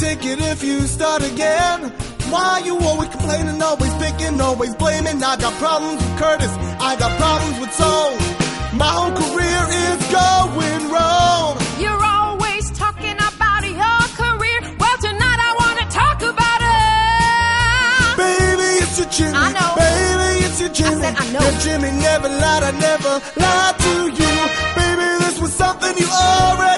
take it if you start again. Why you always complaining, always picking, always blaming? I got problems with Curtis, I got problems with Soul. My whole career is going wrong. You're always talking about your career. Well, tonight I want to talk about it. Baby, it's your Jimmy. I know. Baby, it's your Jimmy. I said I know. If Jimmy never lied, I never lied to you. Baby, this was something you already